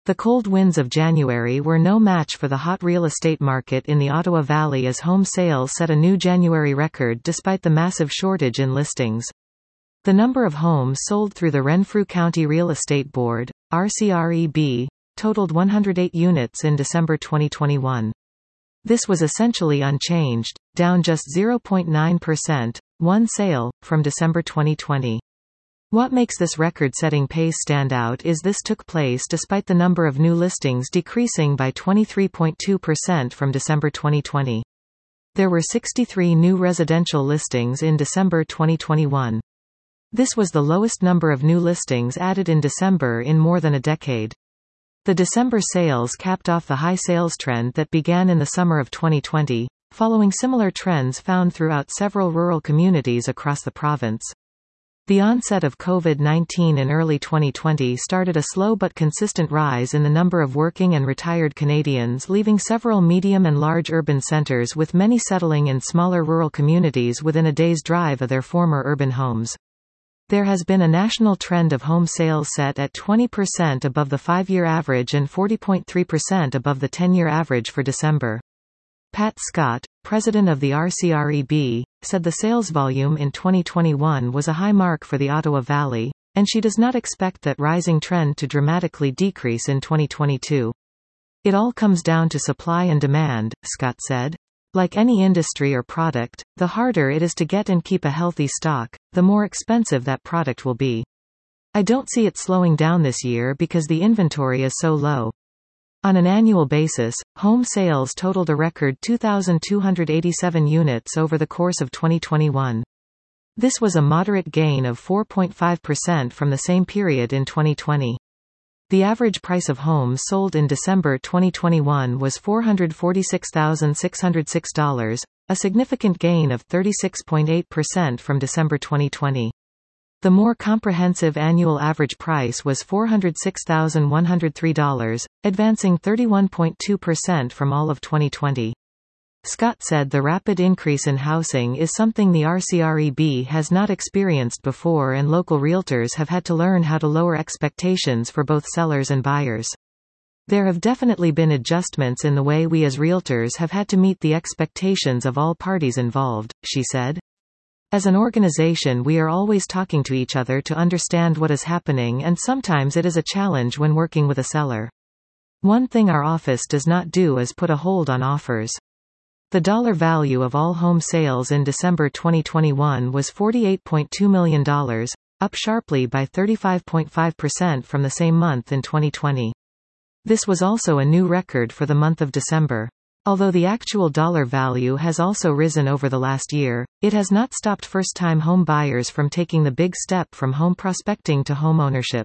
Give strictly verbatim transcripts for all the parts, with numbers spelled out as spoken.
The cold winds of January were no match for the hot real estate market in the Ottawa Valley as home sales set a new January record despite the massive shortage in listings. The number of homes sold through the Renfrew County Real Estate Board, R C R E B, totaled one hundred eight units in December twenty twenty-one. This was essentially unchanged, down just zero point nine percent, one sale, from December twenty twenty. What makes this record-setting pace stand out is this took place despite the number of new listings decreasing by twenty-three point two percent from December twenty twenty. There were sixty-three new residential listings in December twenty twenty-one. This was the lowest number of new listings added in December in more than a decade. The December sales capped off the high sales trend that began in the summer of twenty twenty, following similar trends found throughout several rural communities across the province. The onset of COVID nineteen in early twenty twenty started a slow but consistent rise in the number of working and retired Canadians, leaving several medium and large urban centres with many settling in smaller rural communities within a day's drive of their former urban homes. There has been a national trend of home sales set at twenty percent above the five-year average and forty point three percent above the ten-year average for December. Pat Scott, president of the R C R E B, said the sales volume in twenty twenty-one was a high mark for the Ottawa Valley, and she does not expect that rising trend to dramatically decrease in twenty twenty-two. It all comes down to supply and demand, Scott said. Like any industry or product, the harder it is to get and keep a healthy stock, the more expensive that product will be. I don't see it slowing down this year because the inventory is so low. On an annual basis, home sales totaled a record two thousand two hundred eighty-seven units over the course of twenty twenty-one. This was a moderate gain of four point five percent from the same period in twenty twenty. The average price of homes sold in December twenty twenty-one was four hundred forty-six thousand six hundred six dollars, a significant gain of thirty-six point eight percent from December twenty twenty. The more comprehensive annual average price was four hundred six thousand one hundred three dollars, advancing thirty-one point two percent from all of twenty twenty. Scott said the rapid increase in housing is something the R C R E B has not experienced before, and local realtors have had to learn how to lower expectations for both sellers and buyers. There have definitely been adjustments in the way we as realtors have had to meet the expectations of all parties involved, she said. As an organization, we are always talking to each other to understand what is happening, and sometimes it is a challenge when working with a seller. One thing our office does not do is put a hold on offers. The dollar value of all home sales in December twenty twenty-one was forty-eight point two million dollars, up sharply by thirty-five point five percent from the same month in twenty twenty. This was also a new record for the month of December. Although the actual dollar value has also risen over the last year, it has not stopped first-time home buyers from taking the big step from home prospecting to home ownership.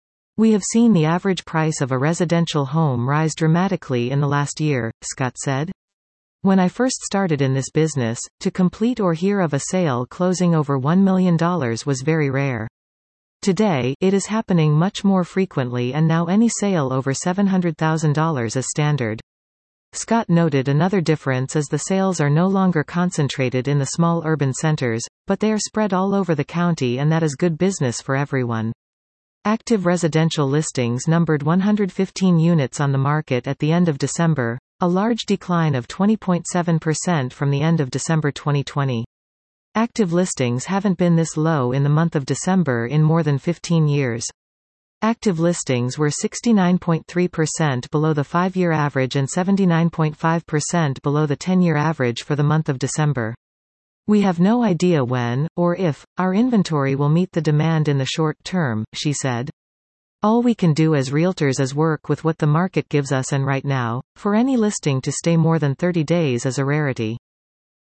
We have seen the average price of a residential home rise dramatically in the last year, Scott said. When I first started in this business, to complete or hear of a sale closing over one million dollars was very rare. Today, it is happening much more frequently, and now any sale over seven hundred thousand dollars is standard. Scott noted another difference is the sales are no longer concentrated in the small urban centers, but they are spread all over the county, and that is good business for everyone. Active residential listings numbered one hundred fifteen units on the market at the end of December, a large decline of twenty point seven percent from the end of December twenty twenty. Active listings haven't been this low in the month of December in more than fifteen years. Active listings were sixty-nine point three percent below the five-year average and seventy-nine point five percent below the ten-year average for the month of December. We have no idea when, or if, our inventory will meet the demand in the short term, she said. All we can do as realtors is work with what the market gives us, and right now, for any listing to stay more than thirty days is a rarity.